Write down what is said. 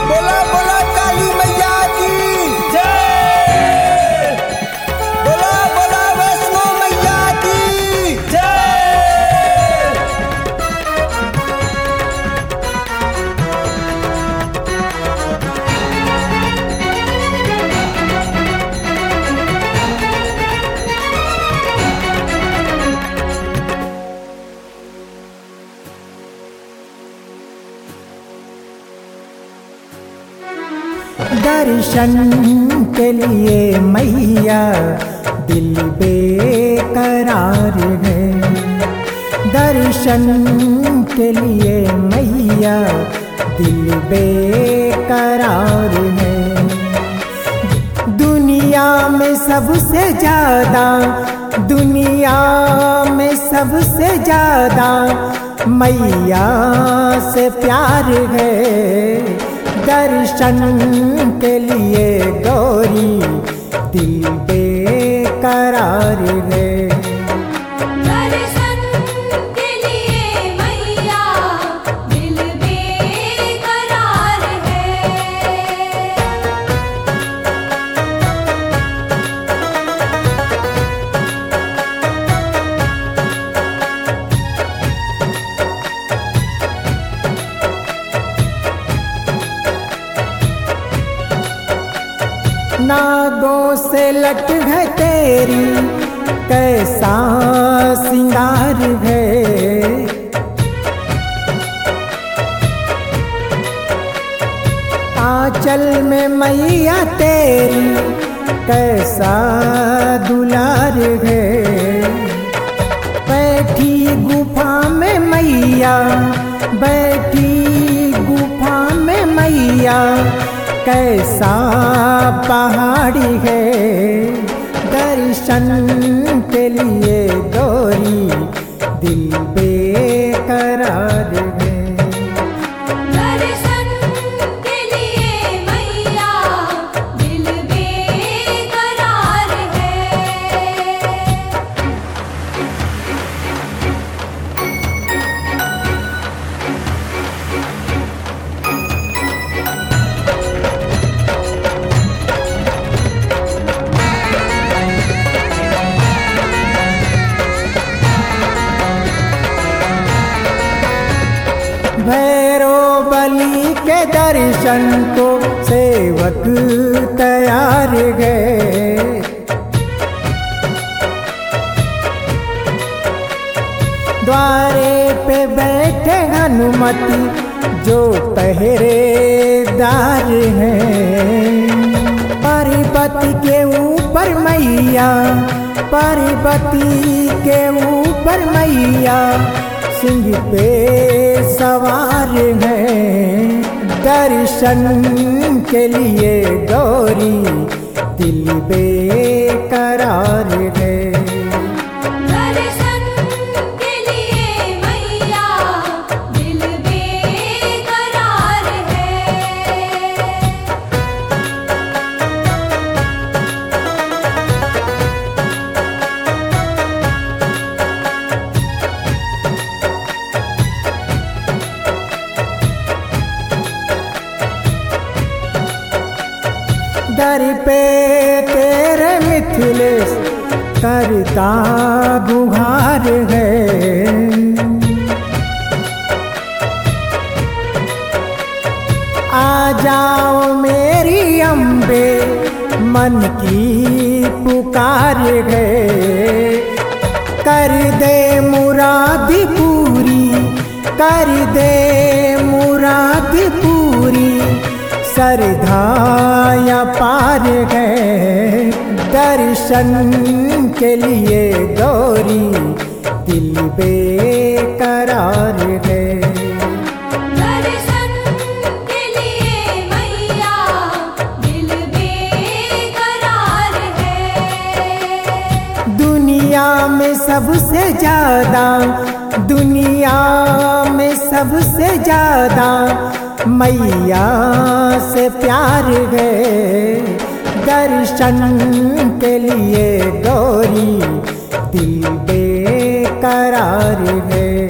बोला बोला काली मैया की जय। बोला बोला वैष्णो मैया की जय। दर्शन के लिए मैया दिल बेकरार है। दर्शन के लिए मैया दिल बेकरार है। दुनिया में सबसे ज्यादा, दुनिया में सबसे ज्यादा मैया से प्यार है। दर्शन के लिए गौरी दिल बेकरार है। दर्शन के लिए मैया दिल बेकरार है। नागों से लट है तेरी कैसा सिंगार है। आंचल में मैया तेरी कैसा दुलार है। बैठी गुफा में मैया, बैठी गुफा में मैया कैसा पहाड़ी है। दर्शन के लिए गौरी दिल बेकरार है। दर्शन के लिए मैया दिल बेकरार है। भैरो बली के दर्शन को सेवक तैयार है। द्वारे पे बैठे हनुमति जो पहरेदार हैं। पर्वती के ऊपर मैया, पर्वती के ऊपर मैया सिंह पे सवार है। दर्शन के लिए गौरी दिल बेकरार है। दर्शन के लिए मैया दिल बेकरार है। दर पे तेरे मिथिलेश करता गुहार है। आ जाओ मेरी अम्बे मन की पुकार है। कर दे मुराद पूरी, कर दे मुराद पूरी सरधाया पार है। दर्शन के लिए गौरी दिल बेकरार है। दर्शन के लिए मैया दिल बेकरार है। दुनिया में सबसे ज्यादा, दुनिया में सबसे ज्यादा मैया से प्यार है। दर्शन के लिए गौरी दिल बेकरार है।